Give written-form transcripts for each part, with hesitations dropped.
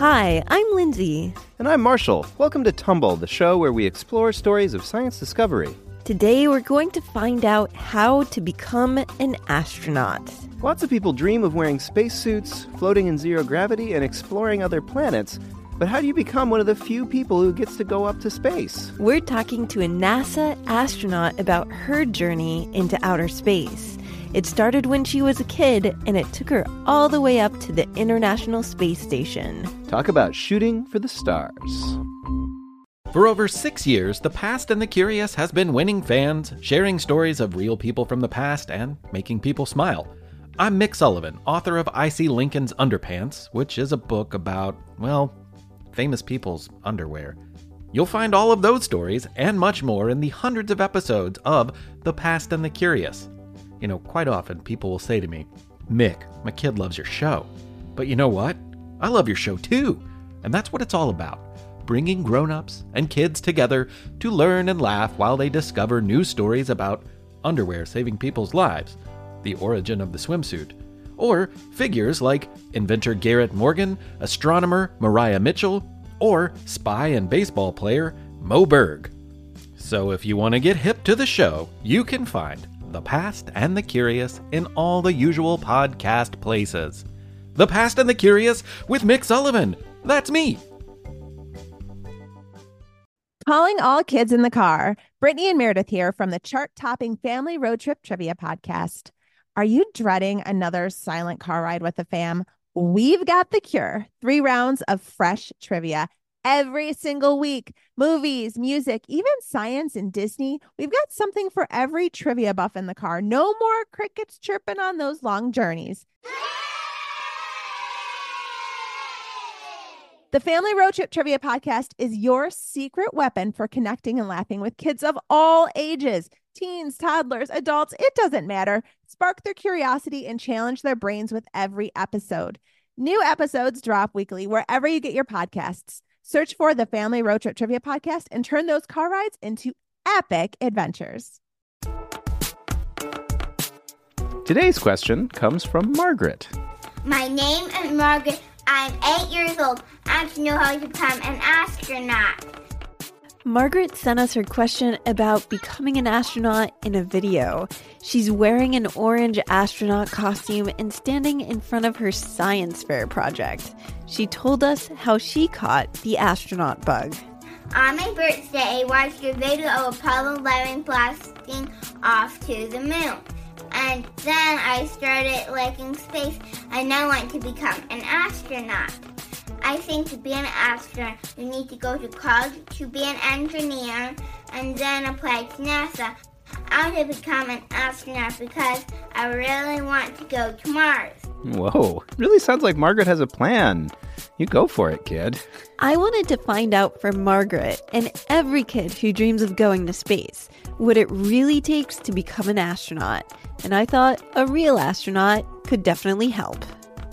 Hi, I'm Lindsay. And I'm Marshall. Welcome to Tumble, the show where we explore stories of science discovery. Today we're going to find out how to become an astronaut. Lots of people dream of wearing spacesuits, floating in zero gravity, and exploring other planets. But how do you become one of the few people who gets to go up to space? We're talking to a NASA astronaut about her journey into outer space. It started when she was a kid, and it took her all the way up to the International Space Station. Talk about shooting for the stars. For over 6 years, The Past and the Curious has been winning fans, sharing stories of real people from the past, and making people smile. I'm Mick Sullivan, author of I See Lincoln's Underpants, which is a book about, well, famous people's underwear. You'll find all of those stories and much more in the hundreds of episodes of The Past and the Curious. You know, quite often people will say to me, Mick, my kid loves your show. But you know what? I love your show too. And that's what it's all about. Bringing grown-ups and kids together to learn and laugh while they discover new stories about underwear saving people's lives, the origin of the swimsuit, or figures like inventor Garrett Morgan, astronomer Mariah Mitchell, or spy and baseball player Moe Berg. So if you want to get hip to the show, you can find The Past and the Curious in all the usual podcast places. The Past and the Curious with Mick Sullivan. That's me. Calling all kids in the car. Brittany and Meredith here from the chart-topping Family Road Trip Trivia Podcast. Are you dreading another silent car ride with the fam? We've got the cure. 3 rounds of fresh trivia every single week. Movies, music, even science and Disney. We've got something for every trivia buff in the car. No more crickets chirping on those long journeys. The Family Road Trip Trivia Podcast is your secret weapon for connecting and laughing with kids of all ages. Teens, toddlers, adults, it doesn't matter. Spark their curiosity and challenge their brains with every episode. New episodes drop weekly wherever you get your podcasts. Search for the Family Road Trip Trivia Podcast and turn those car rides into epic adventures. Today's question comes from Margaret. My name is Margaret. I'm 8 years old. I want to know how to become an astronaut. Margaret sent us her question about becoming an astronaut in a video. She's wearing an orange astronaut costume and standing in front of her science fair project. She told us how she caught the astronaut bug. On my birthday, I watched a video of Apollo 11 blasting off to the moon. And then I started liking space. I now want to become an astronaut. I think to be an astronaut, you need to go to college to be an engineer and then apply to NASA. I want to become an astronaut because I really want to go to Mars. Whoa, really sounds like Margaret has a plan. You go for it, kid. I wanted to find out from Margaret and every kid who dreams of going to space what it really takes to become an astronaut. And I thought a real astronaut could definitely help.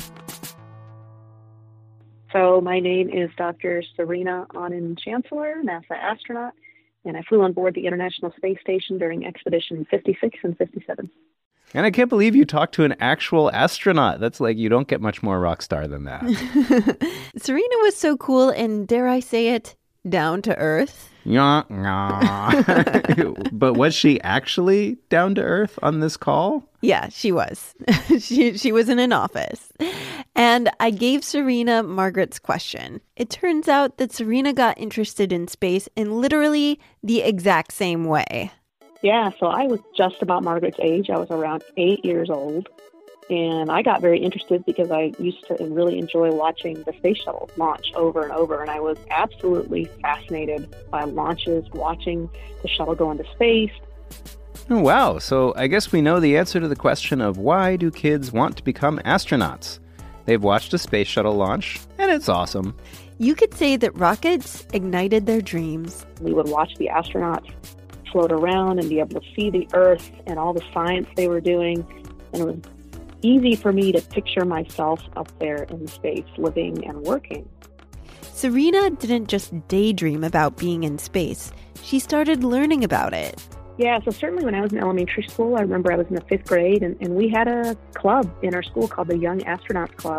So my name is Dr. Serena Anand-Chancellor, NASA astronaut, and I flew on board the International Space Station during Expedition 56 and 57. And I can't believe you talked to an actual astronaut. That's like, you don't get much more rock star than that. Serena was so cool and, dare I say it, down to earth. Yeah. But was she actually down to earth on this call? Yeah, she was. She was in an office. And I gave Serena Margaret's question. It turns out that Serena got interested in space in literally the exact same way. Yeah, so I was just about Margaret's age. I was around 8 years old. And I got very interested because I used to really enjoy watching the space shuttle launch over and over. And I was absolutely fascinated by launches, watching the shuttle go into space. Oh, wow. So I guess we know the answer to the question of why do kids want to become astronauts? They've watched a space shuttle launch, and it's awesome. You could say that rockets ignited their dreams. We would watch the astronauts float around and be able to see the Earth and all the science they were doing. And it was easy for me to picture myself up there in space, living and working. Serena didn't just daydream about being in space. She started learning about it. Yeah, so certainly when I was in elementary school, I remember I was in the 5th grade, and we had a club in our school called the Young Astronauts Club.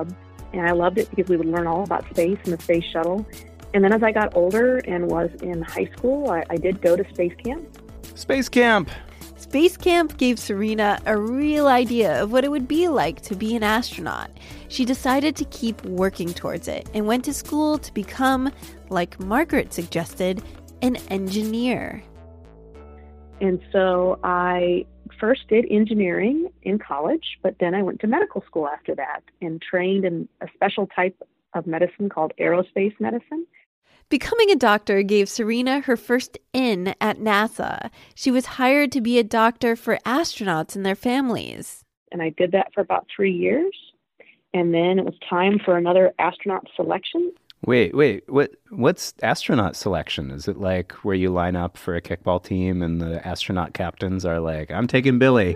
And I loved it because we would learn all about space and the space shuttle. And then as I got older and was in high school, I did go to space camp. Space camp! Space camp gave Serena a real idea of what it would be like to be an astronaut. She decided to keep working towards it and went to school to become, like Margaret suggested, an engineer. And so I first did engineering in college, but then I went to medical school after that and trained in a special type of medicine called aerospace medicine. Becoming a doctor gave Serena her first in at NASA. She was hired to be a doctor for astronauts and their families. And I did that for about 3 years. And then it was time for another astronaut selection. Wait, what's astronaut selection? Is it like where you line up for a kickball team and the astronaut captains are like, I'm taking Billy?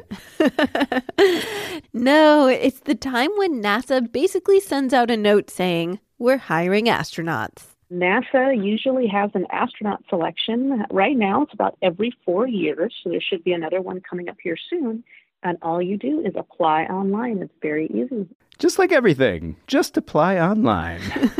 No, it's the time when NASA basically sends out a note saying, we're hiring astronauts. NASA usually has an astronaut selection. Right now, it's about every 4 years, so there should be another one coming up here soon. And all you do is apply online. It's very easy. Just like everything, just apply online.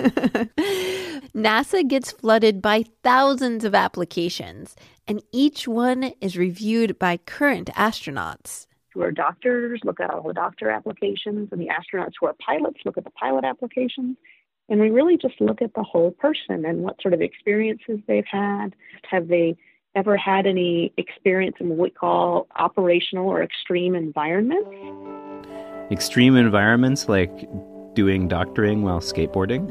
NASA gets flooded by thousands of applications, and each one is reviewed by current astronauts. Who are doctors look at all the doctor applications, and the astronauts who are pilots look at the pilot applications. And we really just look at the whole person and what sort of experiences they've had. Have they ever had any experience in what we call operational or extreme environments? Extreme environments like doing doctoring while skateboarding?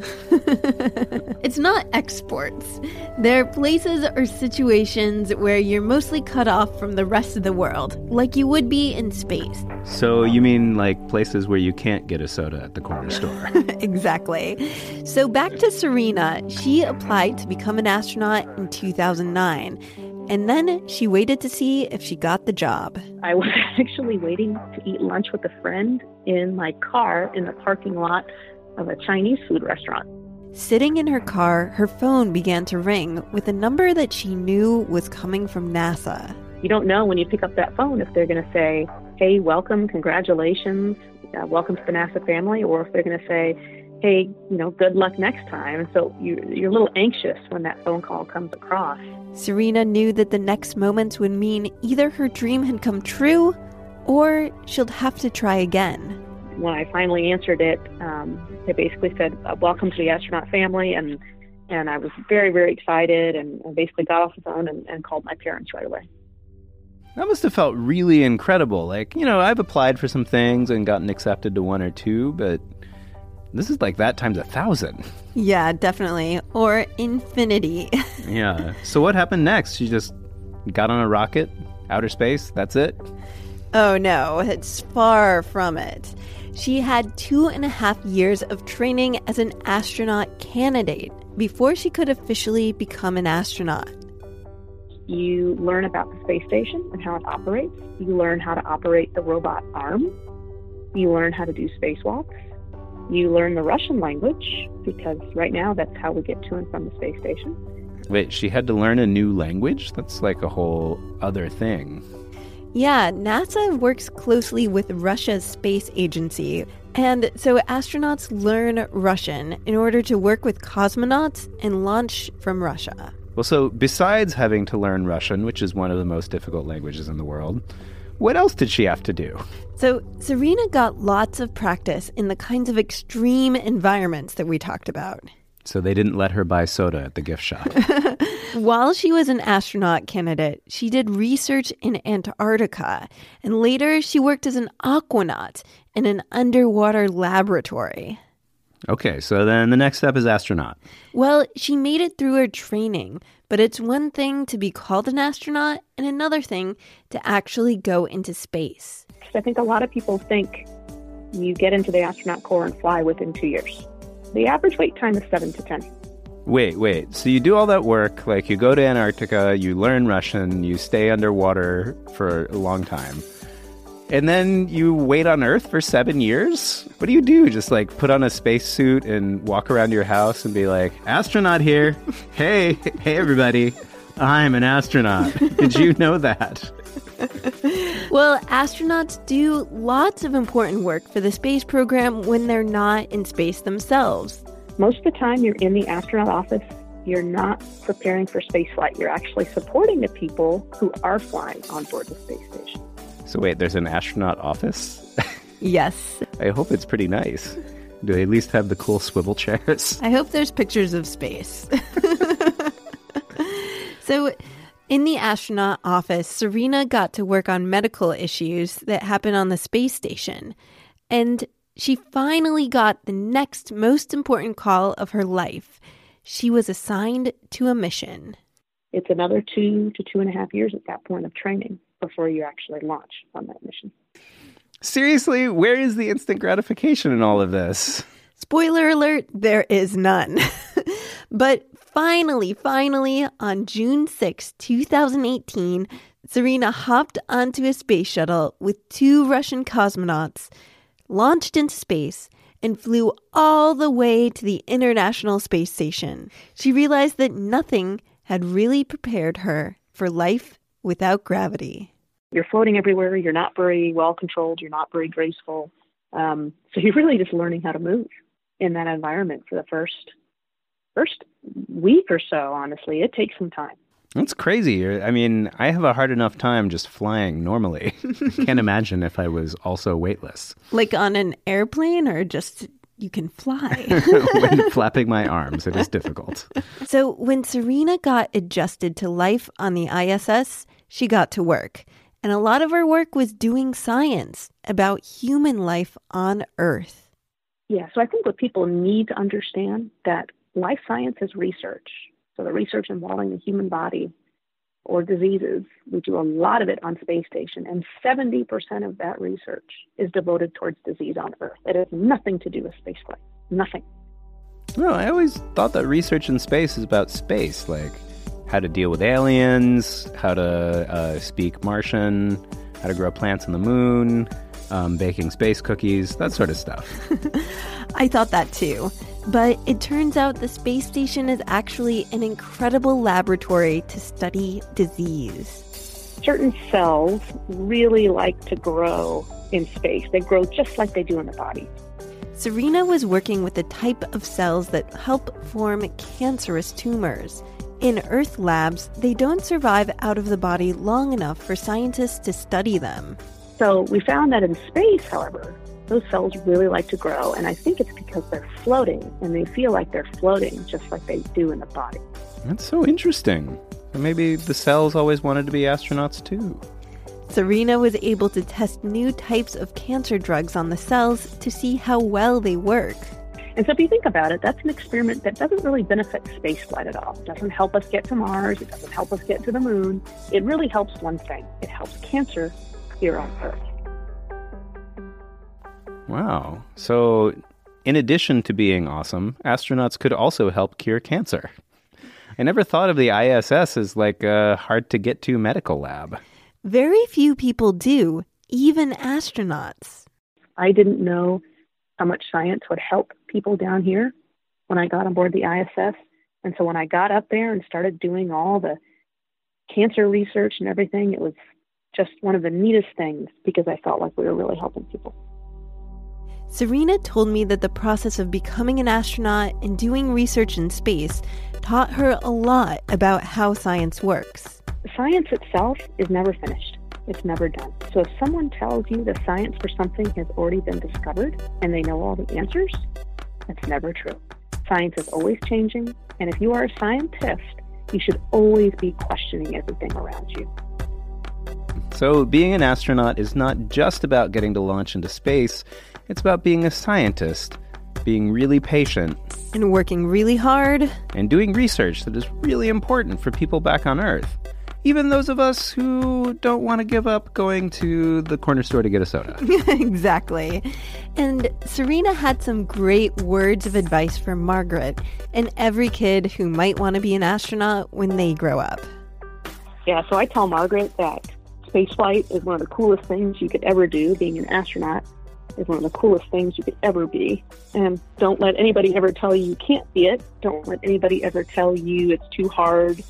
It's not exports. They're places or situations where you're mostly cut off from the rest of the world, like you would be in space. So you mean like places where you can't get a soda at the corner store? Exactly. So back to Serena. She applied to become an astronaut in 2009. And then she waited to see if she got the job. I was actually waiting to eat lunch with a friend in my car in the parking lot of a Chinese food restaurant. Sitting in her car, her phone began to ring with a number that she knew was coming from NASA. You don't know when you pick up that phone if they're going to say, hey, welcome, congratulations, welcome to the NASA family, or if they're going to say, hey, good luck next time. And so you're a little anxious when that phone call comes across. Serena knew that the next moments would mean either her dream had come true or she'll have to try again. When I finally answered it, they basically said, welcome to the astronaut family. And I was very, very excited and basically got off the phone and called my parents right away. That must have felt really incredible. Like, I've applied for some things and gotten accepted to one or two, but this is like that times 1,000. Yeah, definitely. Or infinity. Yeah. So what happened next? She just got on a rocket, outer space, that's it? Oh no, it's far from it. She had 2.5 years of training as an astronaut candidate before she could officially become an astronaut. You learn about the space station and how it operates. You learn how to operate the robot arm. You learn how to do spacewalks. You learn the Russian language, because right now that's how we get to and from the space station. Wait, she had to learn a new language? That's like a whole other thing. Yeah, NASA works closely with Russia's space agency, and so astronauts learn Russian in order to work with cosmonauts and launch from Russia. Well, so besides having to learn Russian, which is one of the most difficult languages in the world, what else did she have to do? So Serena got lots of practice in the kinds of extreme environments that we talked about. So they didn't let her buy soda at the gift shop. While she was an astronaut candidate, she did research in Antarctica, and later she worked as an aquanaut in an underwater laboratory. Okay, so then the next step is astronaut. Well, she made it through her training, but it's one thing to be called an astronaut and another thing to actually go into space. I think a lot of people think you get into the astronaut corps and fly within 2 years. The average wait time is 7 to 10. Wait. So you do all that work, like you go to Antarctica, you learn Russian, you stay underwater for a long time. And then you wait on Earth for 7 years? What do you do? Just like put on a spacesuit and walk around your house and be like, astronaut here. Hey everybody. I'm an astronaut. Did you know that? Well, astronauts do lots of important work for the space program when they're not in space themselves. Most of the time you're in the astronaut office, you're not preparing for spaceflight. You're actually supporting the people who are flying on board the space station. So wait, there's an astronaut office? Yes. I hope it's pretty nice. Do they at least have the cool swivel chairs? I hope there's pictures of space. So in the astronaut office, Serena got to work on medical issues that happen on the space station. And she finally got the next most important call of her life. She was assigned to a mission. It's another 2 to 2.5 years at that point of training before you actually launch on that mission. Seriously, where is the instant gratification in all of this? Spoiler alert, there is none. But finally, on June 6, 2018, Serena hopped onto a space shuttle with 2 Russian cosmonauts, launched into space, and flew all the way to the International Space Station. She realized that nothing had really prepared her for life without gravity. You're floating everywhere. You're not very well controlled. You're not very graceful. So you're really just learning how to move in that environment for the first week or so, honestly. It takes some time. That's crazy. I mean, I have a hard enough time just flying normally. Can't imagine if I was also weightless. Like on an airplane, or just you can fly? When flapping my arms, it was difficult. So when Serena got adjusted to life on the ISS, she got to work. And a lot of her work was doing science about human life on Earth. Yeah, so I think what people need to understand that life science is research. So the research involving the human body or diseases, we do a lot of it on space station, and 70% of that research is devoted towards disease on Earth. It has nothing to do with spaceflight. Nothing. No, I always thought that research in space is about space, like how to deal with aliens, how to speak Martian, how to grow plants on the moon, baking space cookies, that sort of stuff. I thought that too. But it turns out the space station is actually an incredible laboratory to study disease. Certain cells really like to grow in space. They grow just like they do in the body. Serena was working with the type of cells that help form cancerous tumors. In Earth labs, they don't survive out of the body long enough for scientists to study them. So we found that in space, however, those cells really like to grow, and I think it's because they're floating, and they feel like they're floating just like they do in the body. That's so interesting. Maybe the cells always wanted to be astronauts too. Serena was able to test new types of cancer drugs on the cells to see how well they work. And so if you think about it, that's an experiment that doesn't really benefit spaceflight at all. It doesn't help us get to Mars. It doesn't help us get to the moon. It really helps one thing. It helps cancer here on Earth. Wow. So in addition to being awesome, astronauts could also help cure cancer. I never thought of the ISS as like a hard-to-get-to medical lab. Very few people do, even astronauts. I didn't know how much science would help people down here when I got on board the ISS. And so when I got up there and started doing all the cancer research and everything, it was just one of the neatest things because I felt like we were really helping people. Serena told me that the process of becoming an astronaut and doing research in space taught her a lot about how science works. Science itself is never finished. It's never done. So if someone tells you the science for something has already been discovered and they know all the answers, that's never true. Science is always changing, and if you are a scientist, you should always be questioning everything around you. So being an astronaut is not just about getting to launch into space. It's about being a scientist, being really patient, and working really hard, and doing research that is really important for people back on Earth. Even those of us who don't want to give up going to the corner store to get a soda. Exactly. And Serena had some great words of advice for Margaret and every kid who might want to be an astronaut when they grow up. Yeah, so I tell Margaret that spaceflight is one of the coolest things you could ever do. Being an astronaut is one of the coolest things you could ever be. And don't let anybody ever tell you you can't be it. Don't let anybody ever tell you it's too hard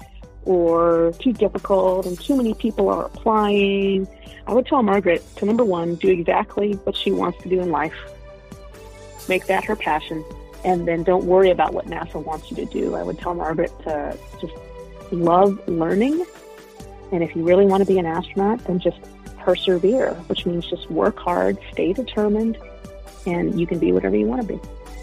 or too difficult and too many people are applying, I would tell Margaret to, number one, do exactly what she wants to do in life. Make that her passion. And then don't worry about what NASA wants you to do. I would tell Margaret to just love learning. And if you really want to be an astronaut, then just persevere, which means just work hard, stay determined, and you can be whatever you want to be.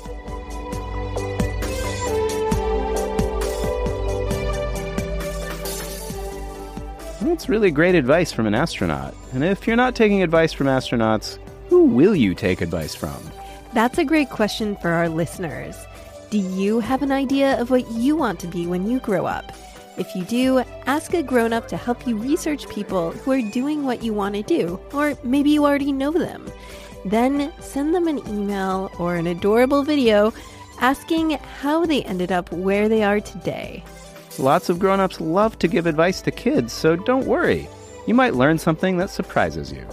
That's really great advice from an astronaut. And if you're not taking advice from astronauts, who will you take advice from? That's a great question for our listeners. Do you have an idea of what you want to be when you grow up? If you do, ask a grown-up to help you research people who are doing what you want to do, or maybe you already know them. Then send them an email or an adorable video asking how they ended up where they are today. Lots of grown-ups love to give advice to kids, so don't worry. You might learn something that surprises you.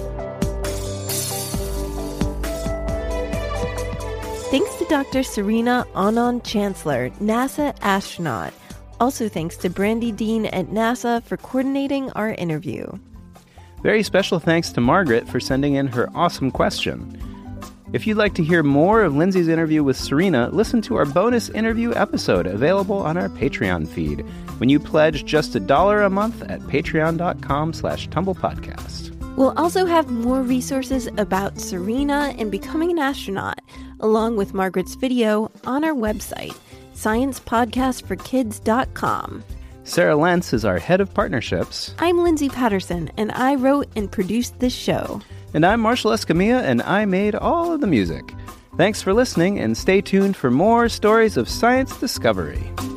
Thanks to Dr. Serena Anand-Chancellor, NASA astronaut. Also thanks to Brandy Dean at NASA for coordinating our interview. Very special thanks to Margaret for sending in her awesome question. If you'd like to hear more of Lindsay's interview with Serena, listen to our bonus interview episode available on our Patreon feed when you pledge just $1 a month at patreon.com/tumblepodcast. We'll also have more resources about Serena and becoming an astronaut, along with Margaret's video on our website, sciencepodcastforkids.com. Sarah Lentz is our head of partnerships. I'm Lindsay Patterson, and I wrote and produced this show. And I'm Marshall Escamilla, and I made all of the music. Thanks for listening, and stay tuned for more stories of science discovery.